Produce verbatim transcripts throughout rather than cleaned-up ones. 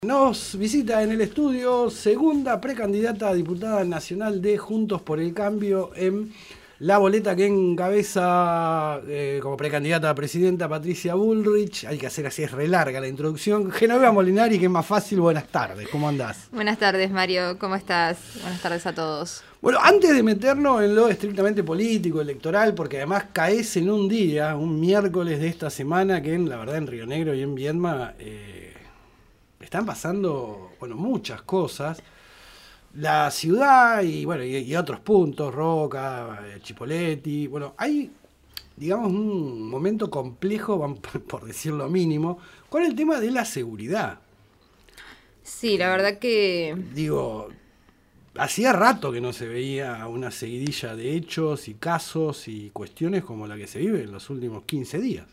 Nos visita en el estudio segunda precandidata a diputada nacional de Juntos por el Cambio en la boleta que encabeza eh, como precandidata a presidenta Patricia Bullrich. Hay que hacer así, es re larga la introducción. Genoveva Molinari, que es más fácil. Buenas tardes, ¿cómo andás? Buenas tardes, Mario, ¿cómo estás? Buenas tardes a todos. Bueno, antes de meternos en lo estrictamente político, electoral, porque además caes en un día, un miércoles de esta semana, que en, la verdad en Río Negro y en Viedma eh, están pasando, bueno, muchas cosas. La ciudad y, bueno, y, y otros puntos, Roca, Chipoleti, bueno, hay, digamos, un momento complejo, por decirlo mínimo, con el tema de la seguridad. Sí, la verdad que... Digo, hacía rato que no se veía una seguidilla de hechos y casos y cuestiones como la que se vive en los últimos quince días.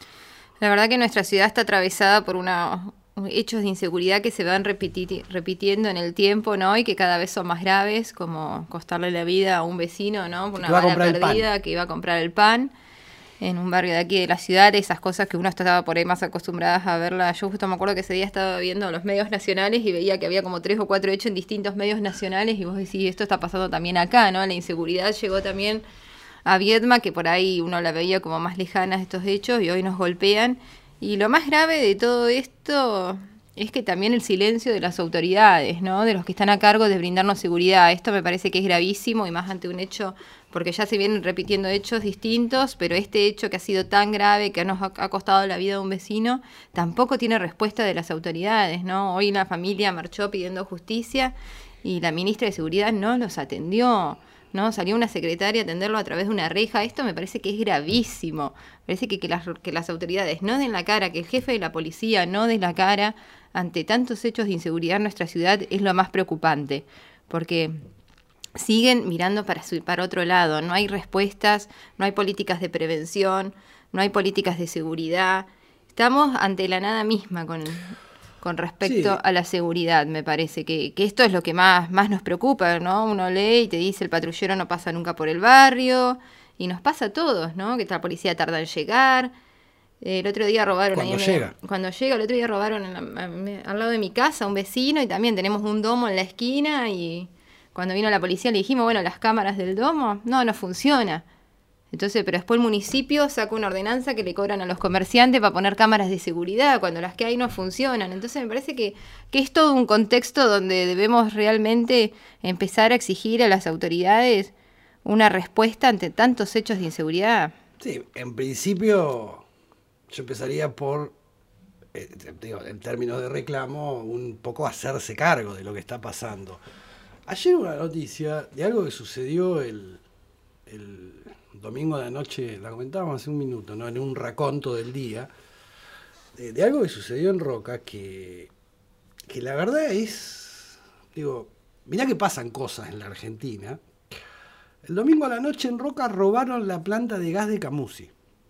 La verdad que nuestra ciudad está atravesada por una... hechos de inseguridad que se van repiti- repitiendo en el tiempo, ¿no? Y que cada vez son más graves, como costarle la vida a un vecino, ¿no? Una bala perdida que iba a comprar el pan en un barrio de aquí de la ciudad, esas cosas que uno estaba por ahí más acostumbradas a verla. Yo justo me acuerdo que ese día estaba viendo los medios nacionales y veía que había como tres o cuatro hechos en distintos medios nacionales y vos decís, esto está pasando también acá, ¿no? La inseguridad llegó también a Viedma, que por ahí uno la veía como más lejana estos hechos y hoy nos golpean. Y lo más grave de todo esto es que también el silencio de las autoridades, ¿no? De los que están a cargo de brindarnos seguridad. Esto me parece que es gravísimo y más ante un hecho, porque ya se vienen repitiendo hechos distintos, pero este hecho que ha sido tan grave, que nos ha costado la vida de un vecino, tampoco tiene respuesta de las autoridades, ¿no? Hoy la familia marchó pidiendo justicia y la ministra de Seguridad no los atendió, ¿no? Salió una secretaria a atenderlo a través de una reja. Esto me parece que es gravísimo. Me parece que, que, las, que las autoridades no den la cara, que el jefe de la policía no dé la cara ante tantos hechos de inseguridad en nuestra ciudad es lo más preocupante, porque siguen mirando para, su, para otro lado. No hay respuestas, no hay políticas de prevención, no hay políticas de seguridad. Estamos ante la nada misma con... con respecto sí. a la seguridad, me parece que, que esto es lo que más, más nos preocupa, ¿no? Uno lee y te dice el patrullero no pasa nunca por el barrio, y nos pasa a todos, ¿no? Que la policía tarda en llegar. El otro día robaron... Cuando ahí llega. Me, cuando llega, el otro día robaron en la, me, al lado de mi casa un vecino, y también tenemos un domo en la esquina, y cuando vino la policía le dijimos, bueno, las cámaras del domo, no, no funciona. Entonces, pero después el municipio saca una ordenanza que le cobran a los comerciantes para poner cámaras de seguridad cuando las que hay no funcionan. Entonces me parece que, que es todo un contexto donde debemos realmente empezar a exigir a las autoridades una respuesta ante tantos hechos de inseguridad. Sí, en principio yo empezaría por, eh, digo, en términos de reclamo, un poco hacerse cargo de lo que está pasando. Ayer una noticia de algo que sucedió el... el domingo de la noche, la comentábamos hace un minuto, ¿no? En un raconto del día, de, de algo que sucedió en Roca, que, que la verdad es, digo, mirá que pasan cosas en la Argentina. El domingo a la noche en Roca robaron la planta de gas de Camusi.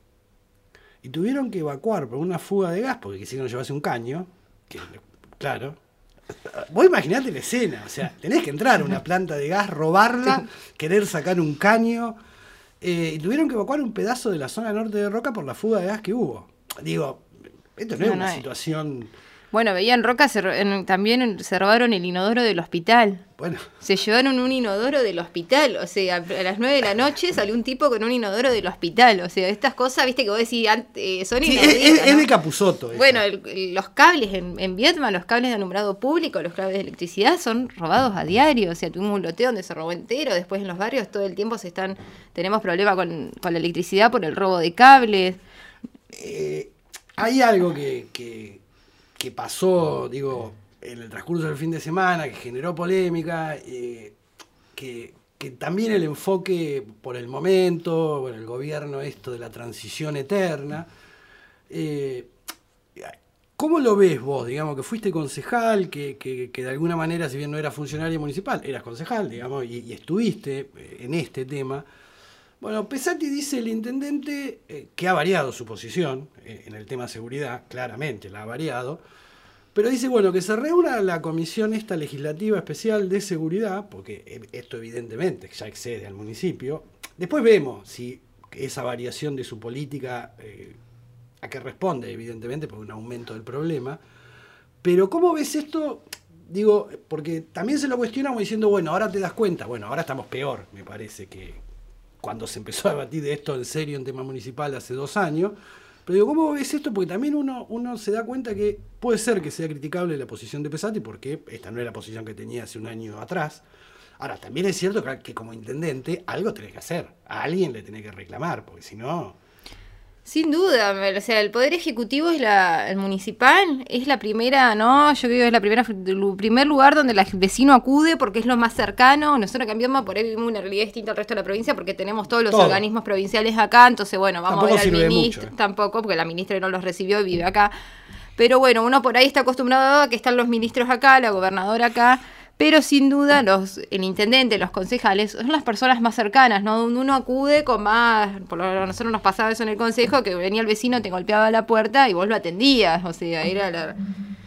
Y tuvieron que evacuar por una fuga de gas, porque quisieron llevarse un caño, que, claro. Vos imaginate la escena, o sea, tenés que entrar a una planta de gas, robarla, querer sacar un caño... Eh, y tuvieron que evacuar un pedazo de la zona norte de Roca por la fuga de gas que hubo. Digo, esto no, no es una no situación... Bueno, veía en Roca se, en, también se robaron el inodoro del hospital. Bueno. Se llevaron un inodoro del hospital. O sea, a las nueve de la noche salió un tipo con un inodoro del hospital. O sea, estas cosas, viste, que vos decís, eh, son sí, inauditas, es, es ¿no? de Capusotto. Bueno, el, los cables en, en Viedma, los cables de alumbrado público, los cables de electricidad son robados a diario. O sea, tuvimos un loteo donde se robó entero. Después en los barrios todo el tiempo se están tenemos problemas con, con la electricidad por el robo de cables. Eh, hay algo que... que que pasó, digo, en el transcurso del fin de semana, que generó polémica, eh, que, que también el enfoque por el momento, bueno, el gobierno esto de la transición eterna, eh, ¿cómo lo ves vos? Digamos, que fuiste concejal, que, que, que de alguna manera, si bien no eras funcionario municipal, eras concejal, digamos, y, y estuviste en este tema. Bueno, Pesati dice el intendente eh, que ha variado su posición eh, en el tema de seguridad, claramente la ha variado, pero dice, bueno, que se reúna la comisión esta legislativa especial de seguridad, porque esto evidentemente ya excede al municipio. Después vemos si esa variación de su política, eh, a qué responde, evidentemente, por un aumento del problema, Pero ¿cómo ves esto? Digo, porque también se lo cuestionamos diciendo, bueno, ahora te das cuenta, bueno, ahora estamos peor, me parece, que cuando se empezó a debatir de esto en serio en tema municipal hace dos años. Pero digo, ¿cómo ves esto? Porque también uno, uno se da cuenta que puede ser que sea criticable la posición de Pesati, porque esta no es la posición que tenía hace un año atrás. Ahora, también es cierto que, que como intendente algo tenés que hacer, a alguien le tenés que reclamar, porque si no... Sin duda, o sea, el poder ejecutivo es la, el municipal, es la primera, ¿no? Yo creo que es la primera, el primer lugar donde el vecino acude porque es lo más cercano. Nosotros cambiamos, por ahí vivimos una realidad distinta al resto de la provincia porque tenemos todos los Todo. organismos provinciales acá, entonces bueno, vamos tampoco a ver al ministro, mucho, eh. tampoco, porque la ministra no los recibió y vive acá. Pero bueno, uno por ahí está acostumbrado a que están los ministros acá, la gobernadora acá. Pero sin duda los el intendente, los concejales, son las personas más cercanas, ¿no? Donde uno acude con más, por lo menos a nosotros nos pasaba eso en el consejo, que venía el vecino, te golpeaba la puerta y vos lo atendías, o sea, era la,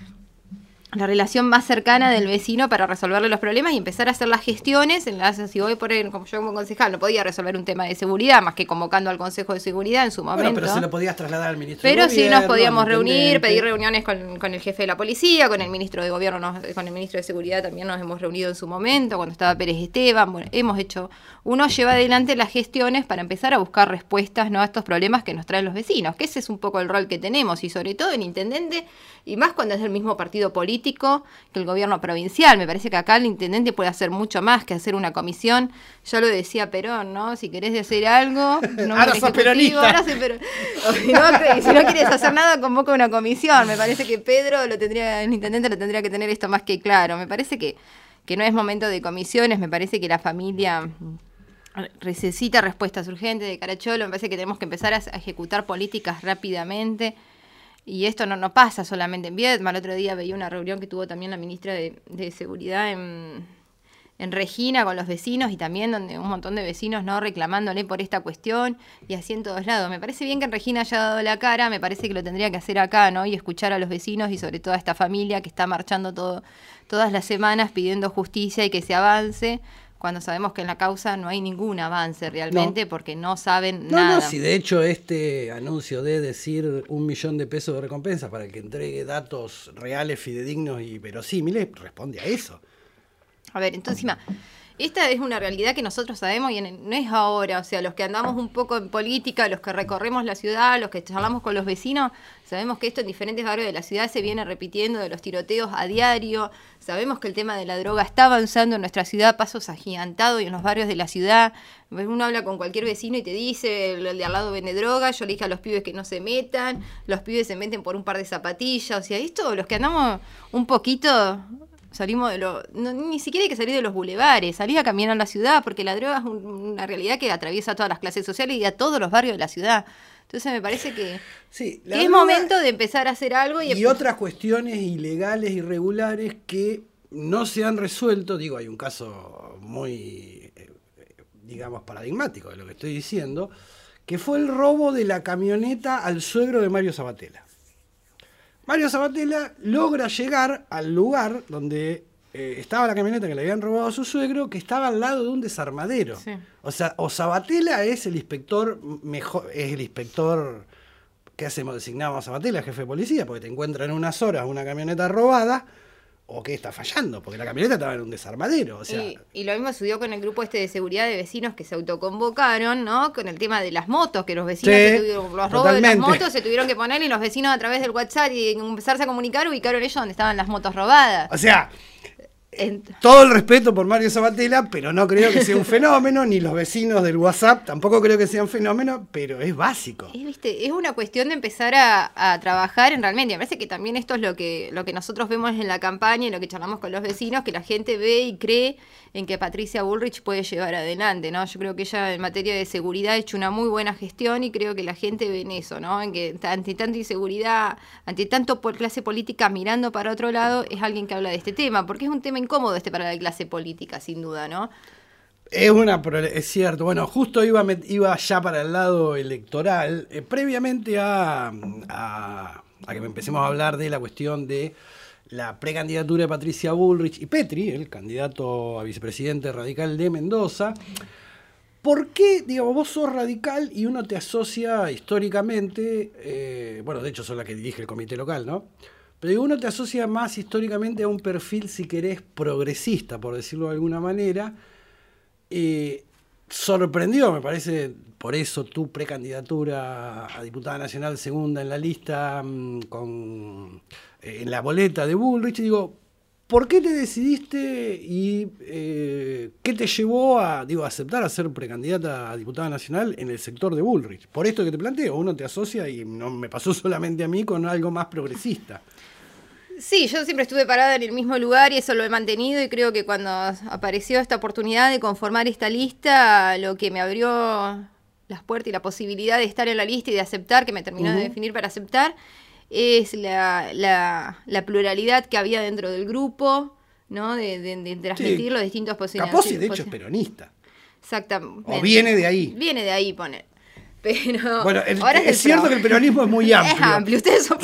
la relación más cercana del vecino para resolverle los problemas y empezar a hacer las gestiones. En las, si voy por él, como yo como concejal, no podía resolver un tema de seguridad, más que convocando al Consejo de Seguridad en su momento. Bueno, pero se lo podías trasladar al ministro Pero de Gobierno. Pero sí nos podíamos reunir, pedir reuniones con, con el jefe de la policía, con el ministro de Gobierno, nos, con el ministro de Seguridad también nos hemos reunido en su momento, cuando estaba Pérez Esteban. Bueno, hemos hecho, uno lleva adelante las gestiones para empezar a buscar respuestas, ¿no?, a estos problemas que nos traen los vecinos, que ese es un poco el rol que tenemos, y sobre todo el intendente, y más cuando es del mismo partido político que el gobierno provincial. Me parece que acá el intendente puede hacer mucho más que hacer una comisión. Ya lo decía Perón, ¿no? Si querés hacer algo, no ahora sos peronista. Ahora soy peron... si, no, si no quieres hacer nada, convoca una comisión. Me parece que Pedro lo tendría, el intendente lo tendría que tener esto más que claro. Me parece que, que no es momento de comisiones, me parece que la familia necesita respuestas urgentes de Caracholo, me parece que tenemos que empezar a ejecutar políticas rápidamente. Y esto no, no pasa solamente en Viedma. El otro día veía una reunión que tuvo también la ministra de, de Seguridad en, en Regina con los vecinos, y también donde un montón de vecinos no reclamándole por esta cuestión, y así en todos lados. Me parece bien que en Regina haya dado la cara, me parece que lo tendría que hacer acá, ¿no? Y escuchar a los vecinos y sobre todo a esta familia que está marchando todo, todas las semanas pidiendo justicia y que se avance, cuando sabemos que en la causa no hay ningún avance realmente, no. porque no saben no, nada. No, si de hecho este anuncio de decir un millón de pesos de recompensa para el que entregue datos reales, fidedignos y verosímiles, responde a eso. A ver, entonces, encima, esta es una realidad que nosotros sabemos y en, no es ahora, o sea, los que andamos un poco en política, los que recorremos la ciudad, los que charlamos con los vecinos, sabemos que esto en diferentes barrios de la ciudad se viene repitiendo, de los tiroteos a diario. Sabemos que el tema de la droga está avanzando en nuestra ciudad a pasos agigantados y en los barrios de la ciudad. Uno habla con cualquier vecino y te dice, el de al lado vende droga, yo le dije a los pibes que no se metan, los pibes se meten por un par de zapatillas, o sea, esto, los que andamos un poquito... Salimos de lo, no, ni siquiera hay que salir de los bulevares, salir a caminar en la ciudad, porque la droga es un, una realidad que atraviesa todas las clases sociales y a todos los barrios de la ciudad. Entonces me parece que, sí, que es momento de empezar a hacer algo. Y, y otras cuestiones ilegales, irregulares que no se han resuelto. Digo, hay un caso muy, eh, digamos, paradigmático de lo que estoy diciendo, que fue el robo de la camioneta al suegro de Mario Sabatella. Mario Sabatella logra llegar al lugar donde eh, estaba la camioneta que le habían robado a su suegro, que estaba al lado de un desarmadero. Sí. O sea, o Sabatella es el inspector mejor, es el inspector, ¿qué hacemos? Designamos a Sabatella, jefe de policía, porque te encuentran en unas horas una camioneta robada, o que está fallando, porque la camioneta estaba en un desarmadero. O sea, y, y lo mismo sucedió con el grupo este de seguridad de vecinos que se autoconvocaron, ¿no? Con el tema de las motos, que los vecinos, sí, se tuvieron, los robos de las motos se tuvieron que poner, y los vecinos a través del WhatsApp y empezarse a comunicar, ubicaron ellos donde estaban las motos robadas. O sea, en... todo el respeto por Mario Sabatella, pero no creo que sea un fenómeno, ni los vecinos del WhatsApp tampoco creo que sea un fenómeno, pero es básico. Es, ¿viste? Es una cuestión de empezar a, a trabajar en realmente. Me parece que también esto es lo que, lo que nosotros vemos en la campaña y lo que charlamos con los vecinos, que la gente ve y cree en que Patricia Bullrich puede llevar adelante, ¿no? Yo creo que ella en materia de seguridad ha hecho una muy buena gestión y creo que la gente ve en eso, ¿no? En que ante tanta inseguridad, ante tanto por clase política mirando para otro lado, es alguien que habla de este tema, porque es un tema incómodo este para la clase política, sin duda, ¿no? Es una es cierto. Bueno, justo iba, iba ya para el lado electoral, eh, previamente a, a, a que empecemos a hablar de la cuestión de la precandidatura de Patricia Bullrich y Petri, el candidato a vicepresidente radical de Mendoza. ¿Por qué, digamos, vos sos radical y uno te asocia históricamente, eh, bueno, de hecho sos la que dirige el comité local, ¿no? Pero digo, uno te asocia más históricamente a un perfil, si querés, progresista, por decirlo de alguna manera. Eh, sorprendió, me parece, por eso tu precandidatura a diputada nacional segunda en la lista, con, eh, en la boleta de Bullrich. Digo, ¿por qué te decidiste y eh, qué te llevó a, digo, a aceptar a ser precandidata a diputada nacional en el sector de Bullrich? Por esto que te planteo, uno te asocia, y no me pasó solamente a mí, con algo más progresista. Sí, yo siempre estuve parada en el mismo lugar y eso lo he mantenido, y creo que cuando apareció esta oportunidad de conformar esta lista, lo que me abrió las puertas y la posibilidad de estar en la lista y de aceptar, que me terminó uh-huh. de definir para aceptar, es la, la, la pluralidad que había dentro del grupo, ¿no? De, de, de transmitir sí. los distintos posicionamientos. Capozzi, de hecho, es peronista. Exactamente. O viene de ahí. Viene de ahí, pone. Pero bueno, el, ahora es, es cierto pro. que el peronismo es muy amplio. Es amplio, ustedes son...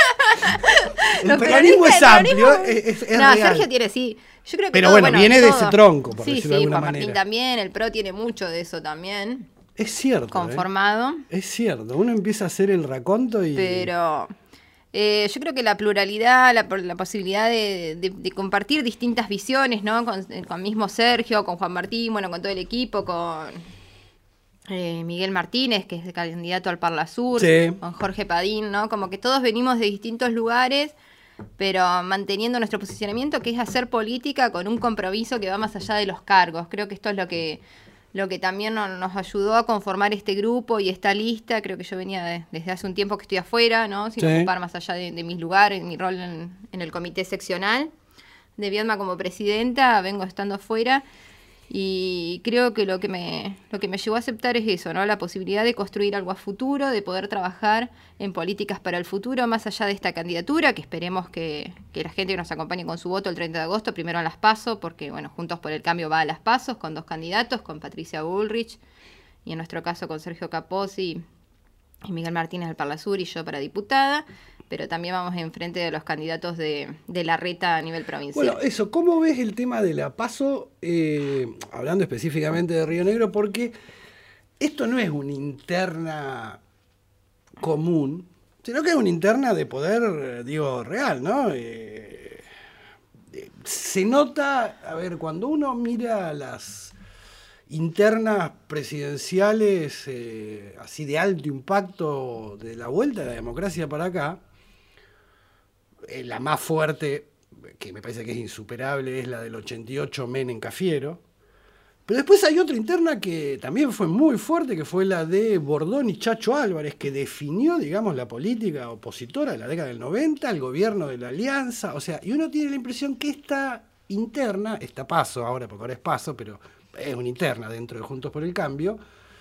el Los peronismo es amplio, es, es, es No, real. Sergio tiene, sí. Yo creo que Pero todo, bueno, bueno, viene todo. de ese tronco, por sí, decirlo sí, de alguna Juan manera. Martín también, el PRO tiene mucho de eso también. Es cierto. Conformado. ¿eh? Es cierto, uno empieza a hacer el raconto y... Pero... Eh, yo creo que la pluralidad, la, la posibilidad de, de, de compartir distintas visiones, ¿no? Con, con mismo Sergio, con Juan Martín, bueno, con todo el equipo, con eh, Miguel Martínez, que es el candidato al Parla Sur, sí. con Jorge Padín, ¿no? Como que todos venimos de distintos lugares, pero manteniendo nuestro posicionamiento, que es hacer política con un compromiso que va más allá de los cargos. Creo que esto es lo que... lo que también nos ayudó a conformar este grupo y esta lista. Creo que yo venía de, desde hace un tiempo que estoy afuera, ¿no? Sin sí. ocupar más allá de, de mis lugares, mi rol en, en el comité seccional de Viedma como presidenta, vengo estando afuera, y creo que lo que me lo que me llevó a aceptar es eso, ¿no? La posibilidad de construir algo a futuro, de poder trabajar en políticas para el futuro, más allá de esta candidatura, que esperemos que, que la gente nos acompañe con su voto el treinta de agosto, primero a las PASO, porque bueno, Juntos por el Cambio va a las PASO con dos candidatos, con Patricia Bullrich, y en nuestro caso con Sergio Capozzi y Miguel Martínez al Parla Sur y yo para diputada, pero también vamos enfrente de los candidatos de, de la reta a nivel provincial. Bueno, eso, ¿cómo ves el tema de la PASO, eh, hablando específicamente de Río Negro? Porque esto no es una interna común, sino que es una interna de poder, digo, real, ¿no? Eh, eh, se nota, a ver, cuando uno mira las internas presidenciales eh, así de alto impacto de la vuelta de la democracia para acá, eh, la más fuerte, que me parece que es insuperable, es la del ochenta y ocho Menem Cafiero. Pero después hay otra interna que también fue muy fuerte, que fue la de Bordón y Chacho Álvarez, que definió, digamos, la política opositora de la década del noventa, el gobierno de la Alianza. O sea, y uno tiene la impresión que esta interna, esta PASO ahora, porque ahora es PASO, pero es una interna dentro de Juntos por el Cambio,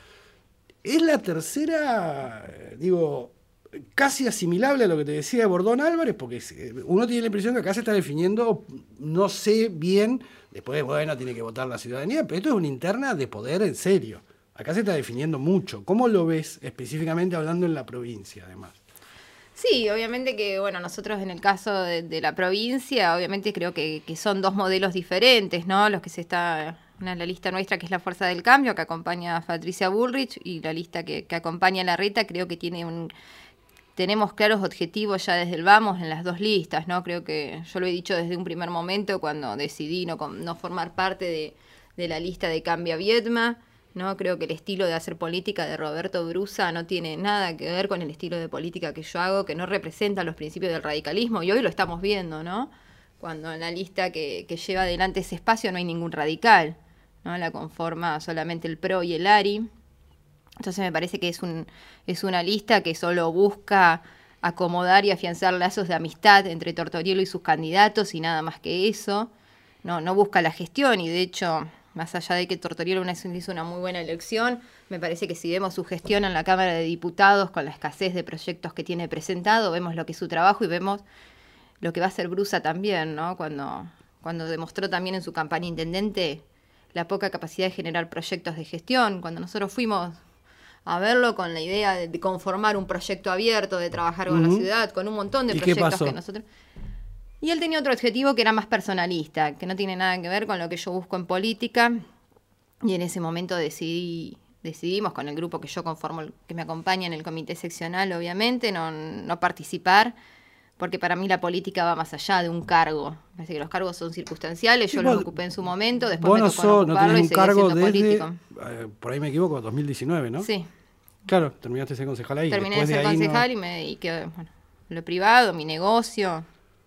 es la tercera, digo, casi asimilable a lo que te decía de Bordón Álvarez, porque uno tiene la impresión que acá se está definiendo, no sé bien, después, bueno, tiene que votar la ciudadanía, pero esto es una interna de poder en serio. Acá se está definiendo mucho. ¿Cómo lo ves específicamente hablando en la provincia, además? Sí, obviamente que, bueno, nosotros en el caso de, de la provincia, obviamente creo que, que son dos modelos diferentes, ¿no? Los que se está... Una, la lista nuestra, que es la Fuerza del Cambio, que acompaña a Patricia Bullrich, y la lista que, que acompaña a la reta, creo que tiene un... Tenemos claros objetivos ya desde el vamos en las dos listas, ¿no? Creo que yo lo he dicho desde un primer momento cuando decidí no, no formar parte de, de la lista de Cambia Viedma, ¿no? Creo que el estilo de hacer política de Roberto Brusa no tiene nada que ver con el estilo de política que yo hago, que no representa los principios del radicalismo, y hoy lo estamos viendo, ¿no? Cuando en la lista que, que lleva adelante ese espacio no hay ningún radical, ¿no? La conforma solamente el PRO y el ARI. Entonces me parece que es un es una lista que solo busca acomodar y afianzar lazos de amistad entre Tortorielo y sus candidatos y nada más que eso. No, no busca la gestión, y de hecho, más allá de que Tortorielo hizo una muy buena elección, me parece que si vemos su gestión en la Cámara de Diputados con la escasez de proyectos que tiene presentado, vemos lo que es su trabajo y vemos lo que va a hacer Brusa también, ¿no? Cuando, cuando demostró también en su campaña intendente la poca capacidad de generar proyectos de gestión. Cuando nosotros fuimos a verlo con la idea de, de conformar un proyecto abierto, de trabajar con uh-huh. la ciudad, con un montón de proyectos que nosotros... Y él tenía otro objetivo que era más personalista, que no tiene nada que ver con lo que yo busco en política, y en ese momento decidí, decidimos con el grupo que yo conformo, que me acompaña en el comité seccional, obviamente, no, no participar, porque para mí la política va más allá de un cargo. Me parece que los cargos son circunstanciales, Sí, yo vos- los ocupé en su momento, después Vos me no, tocó sos, no no ocuparlo tenés y un seguí cargo siendo desde, político. eh, por ahí me equivoco, dos mil diecinueve, ¿no? Sí, Claro, terminaste de ser concejal ahí. terminé de Después ser ahí no- concejal y me dediqué, bueno, lo privado, mi negocio,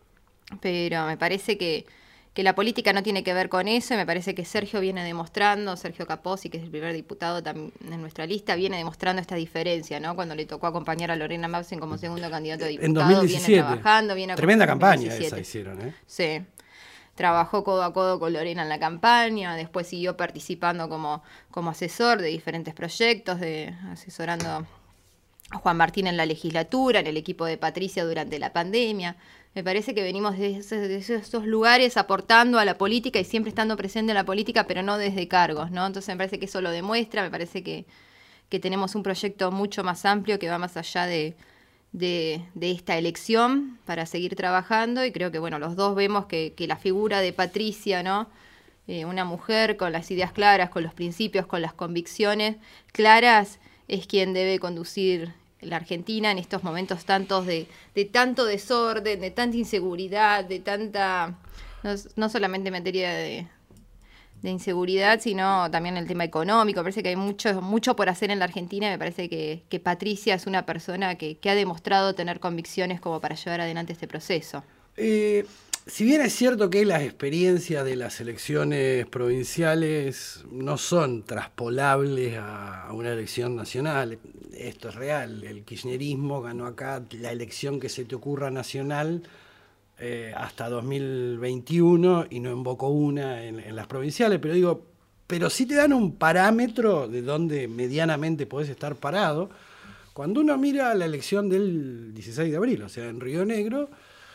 pero me parece que, que la política no tiene que ver con eso, y me parece que Sergio viene demostrando, Sergio Capozzi, que es el primer diputado tam- en nuestra lista, viene demostrando esta diferencia, ¿no? Cuando le tocó acompañar a Lorena Mausen como segundo candidato a En diputado, dos mil diecisiete. viene trabajando, viene Tremenda en campaña dos mil diecisiete. esa hicieron, ¿eh? Sí. Trabajó codo a codo con Lorena en la campaña, después siguió participando como, como asesor de diferentes proyectos, de asesorando a Juan Martín en la legislatura, en el equipo de Patricia durante la pandemia. Me parece que venimos de esos, de esos lugares aportando a la política y siempre estando presente en la política, pero no desde cargos, ¿no? Entonces me parece que eso lo demuestra, me parece que, que tenemos un proyecto mucho más amplio que va más allá de, de, de esta elección para seguir trabajando, y creo que, bueno, los dos vemos que, que la figura de Patricia, ¿no? Eh, una mujer con las ideas claras, con los principios, con las convicciones claras, es quien debe conducir la Argentina en estos momentos tantos de, de tanto desorden, de tanta inseguridad, de tanta, no, no solamente en materia de, de inseguridad, sino también el tema económico. Me parece que hay mucho, mucho por hacer en la Argentina, y me parece que, que Patricia es una persona que, que ha demostrado tener convicciones como para llevar adelante este proceso. Eh, si bien es cierto que las experiencias de las elecciones provinciales no son traspolables a, a una elección nacional, esto es real, el kirchnerismo ganó acá la elección que se te ocurra nacional eh, hasta dos mil veintiuno y no invocó una en, en las provinciales, pero digo, pero sí te dan un parámetro de donde medianamente podés estar parado. Cuando uno mira la elección del dieciséis de abril, o sea, en Río Negro,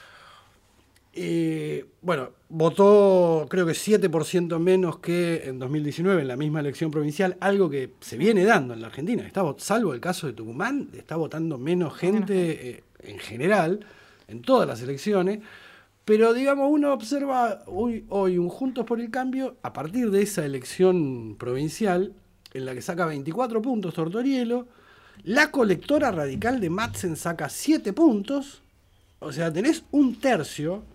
Eh, bueno, votó creo que siete por ciento menos que en dos mil diecinueve en la misma elección provincial, algo que se viene dando en la Argentina. Está, salvo el caso de Tucumán, está votando menos gente eh, en general, en todas las elecciones. Pero digamos, uno observa hoy, hoy un Juntos por el Cambio a partir de esa elección provincial, en la que saca veinticuatro puntos Tortorielo, la colectora radical de Madsen saca siete puntos, o sea, tenés un tercio.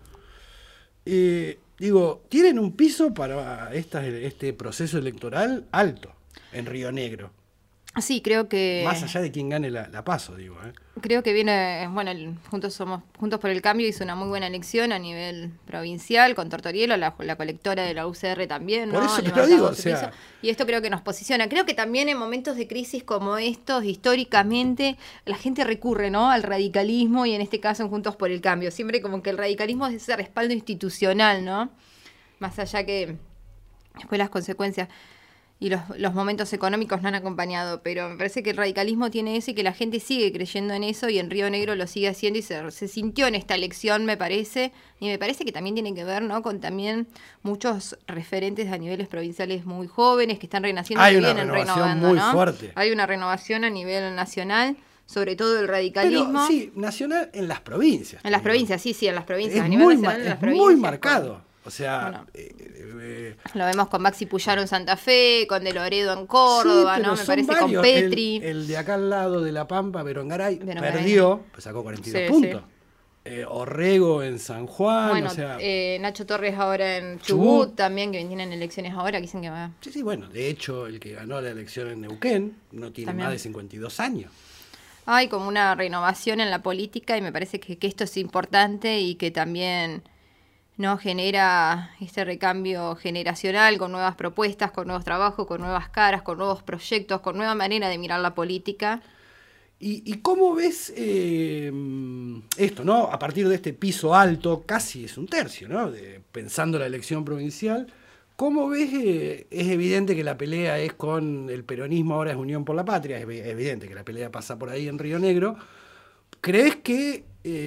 Eh, digo, tienen un piso para esta, este proceso electoral alto en Río Negro. Sí, creo que... Más allá de quién gane la, la PASO, digo. ¿eh? Creo que viene, bueno, el, Juntos somos Juntos por el Cambio hizo una muy buena elección a nivel provincial, con Tortorielo, la, la colectora de la U C R también, Por ¿no? eso Le te lo digo, marcamos o su sea... piso. Y esto creo que nos posiciona. Creo que también en momentos de crisis como estos, históricamente, la gente recurre, ¿no? Al radicalismo, y en este caso en Juntos por el Cambio. Siempre como que el radicalismo es ese respaldo institucional, ¿no? Más allá que después las consecuencias y los, los momentos económicos no han acompañado, pero me parece que el radicalismo tiene eso y que la gente sigue creyendo en eso, y en Río Negro lo sigue haciendo, y se, se sintió en esta elección, me parece, y me parece que también tiene que ver, ¿no? Con también muchos referentes a niveles provinciales muy jóvenes que están renaciendo, Hay que una vienen renovación renovando, muy ¿no? fuerte. Hay una renovación a nivel nacional, sobre todo el radicalismo. Pero sí, nacional en las provincias. En las digo. provincias, sí, sí, en las provincias. Es a nivel muy, nacional, ma- en las es provincias. muy con- marcado. O sea, Bueno. eh, eh, Lo vemos con Maxi Puyaro en Santa Fe, con De Loredo en Córdoba, sí, pero ¿no? Me son parece varios. con Petri. El, el de acá al lado de La Pampa, Berongaray, Berongaray. perdió, pues sacó cuarenta y dos Sí, puntos. Eh, Orrego en San Juan, Bueno, o sea... eh, Nacho Torres ahora en Chubut, Chubut. también, que tienen elecciones ahora, que dicen que va... Sí, sí, bueno, de hecho, el que ganó la elección en Neuquén no tiene También. más de cincuenta y dos años. Hay como una renovación en la política, y me parece que, que esto es importante, y que también no genera este recambio generacional con nuevas propuestas, con nuevos trabajos, con nuevas caras, con nuevos proyectos, con nueva manera de mirar la política. ¿Y, y cómo ves eh, esto, ¿no? A partir de este piso alto, casi es un tercio, ¿no? De, pensando la elección provincial, ¿cómo ves? Eh, es evidente que la pelea es con el peronismo, ahora es Unión por la Patria, es evidente que la pelea pasa por ahí en Río Negro. ¿Crees que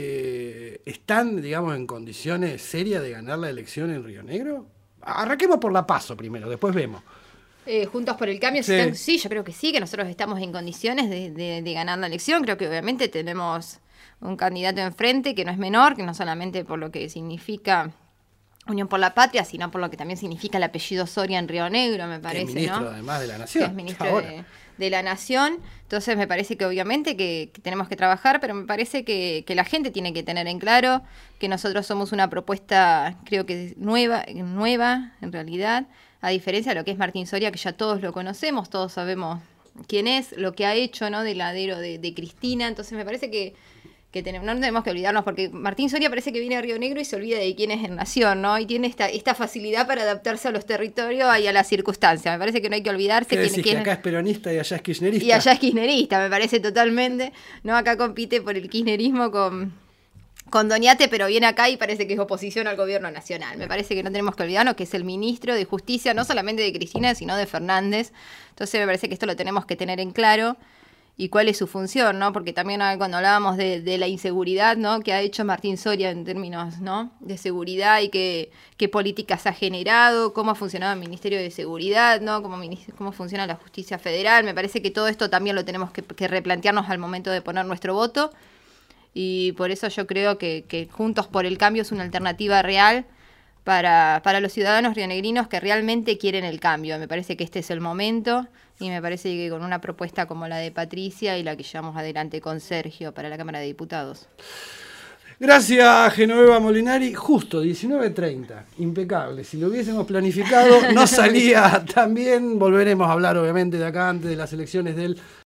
eh, están, digamos, en condiciones serias de ganar la elección en Río Negro? Arranquemos por la PASO primero, después vemos. Eh, Juntos por el Cambio, Sí. están- sí, yo creo que sí, que nosotros estamos en condiciones de, de- de ganar la elección. Creo que obviamente tenemos un candidato enfrente que no es menor, que no solamente por lo que significa Unión por la Patria, sino por lo que también significa el apellido Soria en Río Negro, me parece, es ministro, ¿no? además de la Nación. Que es ministro de, de la Nación. Entonces me parece que obviamente que, que tenemos que trabajar, pero me parece que, que la gente tiene que tener en claro que nosotros somos una propuesta, creo que nueva, nueva en realidad, a diferencia de lo que es Martín Soria, que ya todos lo conocemos, todos sabemos quién es, lo que ha hecho, ¿no? Del ladero de, de Cristina. Entonces me parece que que tenemos, no tenemos que olvidarnos, porque Martín Soria parece que viene a Río Negro y se olvida de quién es en Nación, ¿no? Y tiene esta, esta facilidad para adaptarse a los territorios y a las circunstancias. Me parece que no hay que olvidarse. ¿Qué que, decís, quién, que acá es peronista y allá es kirchnerista? Y allá es kirchnerista, me parece totalmente. No, acá compite por el kirchnerismo con, con Doñate, pero viene acá y parece que es oposición al gobierno nacional. Me parece que no tenemos que olvidarnos que es el ministro de Justicia, no solamente de Cristina, sino de Fernández. Entonces me parece que esto lo tenemos que tener en claro. Y cuál es su función, ¿no? Porque también cuando hablábamos de, de la inseguridad, ¿no? Que ha hecho Martín Soria en términos, ¿no? De seguridad y qué, qué políticas ha generado, cómo ha funcionado el Ministerio de Seguridad, ¿no? Cómo, cómo funciona la justicia federal. Me parece que todo esto también lo tenemos que, que replantearnos al momento de poner nuestro voto. Y por eso yo creo que, que Juntos por el Cambio es una alternativa real para, para los ciudadanos rionegrinos que realmente quieren el cambio. Me parece que este es el momento. Y me parece que con una propuesta como la de Patricia y la que llevamos adelante con Sergio para la Cámara de Diputados. Gracias, Genoveva Molinari. Justo, diecinueve treinta. Impecable. Si lo hubiésemos planificado, no salía tan bien. Volveremos a hablar, obviamente, de acá antes de las elecciones del